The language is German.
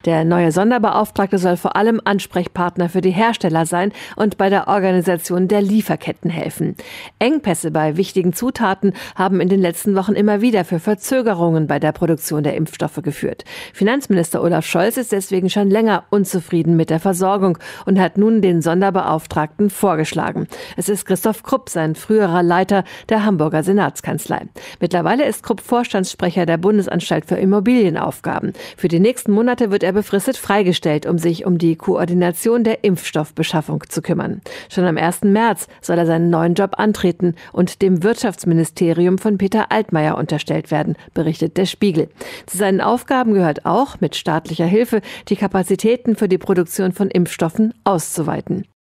Der neue Sonderbeauftragte soll vor allem Ansprechpartner für die Hersteller sein und bei der Organisation der Lieferketten helfen. Engpässe bei wichtigen Zutaten haben in den letzten Wochen immer wieder für Verzögerungen bei der Produktion der Impfstoffe geführt. Finanzminister Olaf Scholz ist deswegen schon länger unzufrieden mit der Versorgung und hat nun den Sonderbeauftragten vorgeschlagen. Es ist Christoph Krupp, sein früherer Leiter der Hamburger Senatskanzlei. Mittlerweile ist Krupp Vorstandssprecher der Bundesanstalt für Immobilienaufgaben. Für die nächsten Monate wird er befristet freigestellt, um sich um die Koordination der Impfstoffbeschaffung zu kümmern. Schon am 1. März soll er seinen neuen Job antreten und dem Wirtschaftsministerium von Peter Altmaier unterstellt werden, berichtet der Spiegel. Zu seinen Aufgaben gehört auch, mit staatlicher Hilfe die Kapazitäten für die Produktion von Impfstoffen auszuweiten.